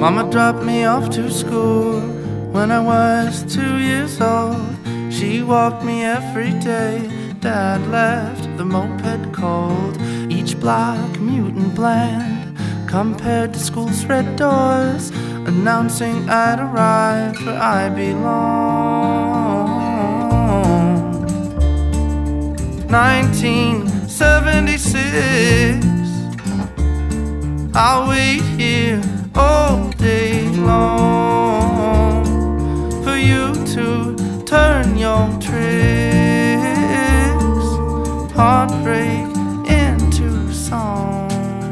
Mama dropped me off to school when I was 2 years old. She walked me every day. Dad left the moped cold. Each block mute and bland, compared to school's red doors, announcing I'd arrived where I belong. 1976, I'll wait here all day long for you to turn your tricks, heartbreak into song.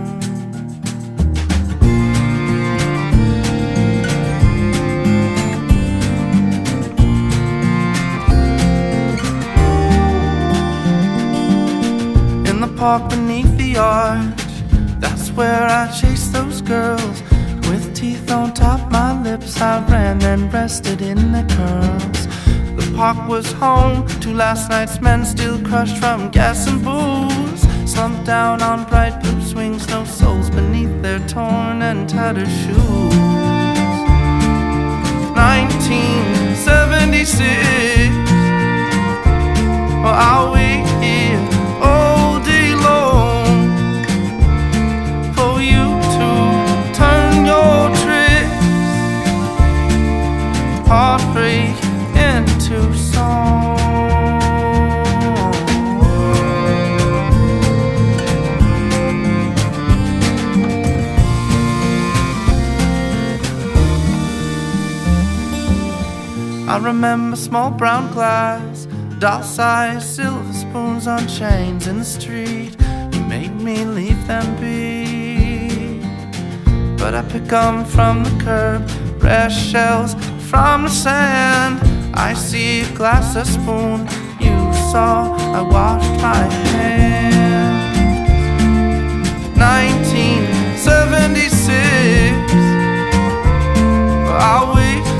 In the park beneath the arch, that's where I chased those girls. With teeth on top my lips, I ran and rested in their curls. The park was home to last night's men, still crushed from gas and booze, slumped down on bright blue swings, no souls beneath their torn and tattered shoes. 1976, well, I'll wait here all day long for you to turn your tricks, heartbreak into song. I remember small brown glass, doll-sized silver spoons on chains in the street. You made me leave them be, but I pick them from the curb, rare shells from the sand. I see a glass, a spoon, you saw I washed my hands. 1976, I'll wait